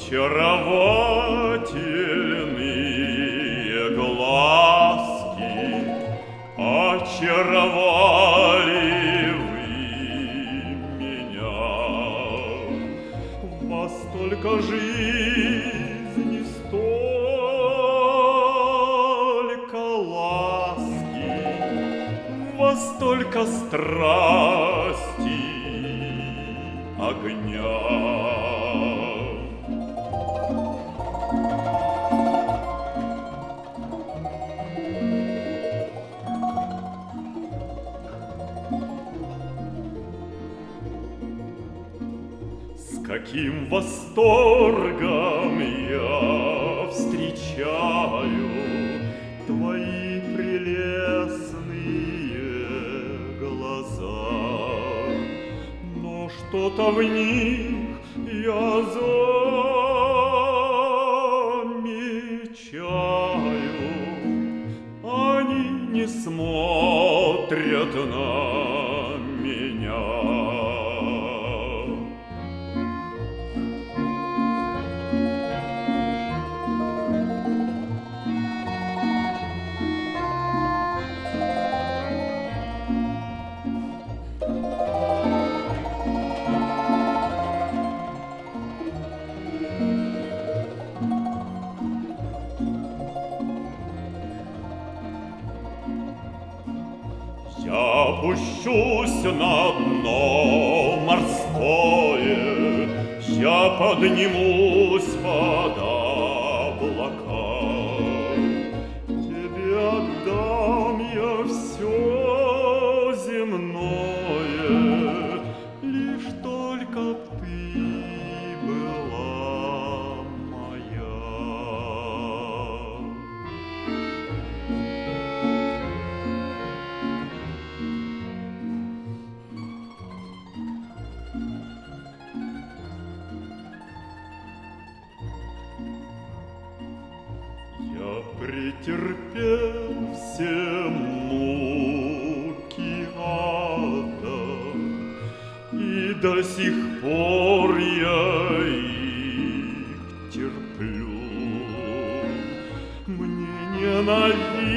Очаровательные глазки очаровали вы меня. Во столько жизни, столько ласки, во столько страсти, огня. С каким восторгом я встречаю твои прелестные глаза, но что-то в них я замечаю. Они не смотрят на меня. Я опущусь на дно морское, я поднимусь под облака. Тебе отдам я все земное, лишь только б ты была моя. Я претерпел все муки ада, и до сих пор я их терплю. Мне ненавистны